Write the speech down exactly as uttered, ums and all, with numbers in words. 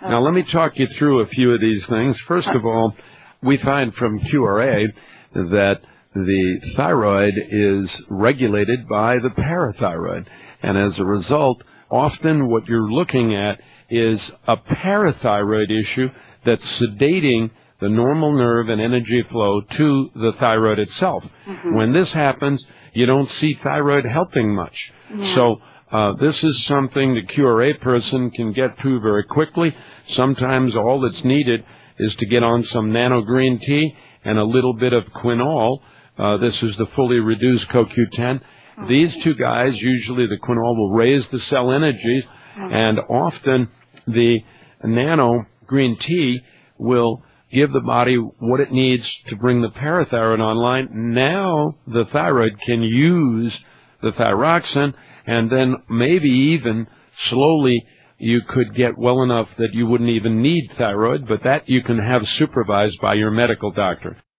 Now, let me talk you through a few of these things. First of all, we find from Q R A that the thyroid is regulated by the parathyroid. And as a result, often what you're looking at is a parathyroid issue that's sedating the normal nerve and energy flow to the thyroid itself. Mm-hmm. When this happens, you don't see thyroid helping much. Yeah. So uh, this is something the Q R A person can get to very quickly. Sometimes all that's needed is to get on some nano green tea and a little bit of quinol. Uh, this is the fully reduced C O Q ten. Mm-hmm. These two guys, usually the quinol will raise the cell energies, mm-hmm. and often the nano green tea will give the body what it needs to bring the parathyroid online. Now the thyroid can use the thyroxine, and then maybe even slowly you could get well enough that you wouldn't even need thyroid, but that you can have supervised by your medical doctor.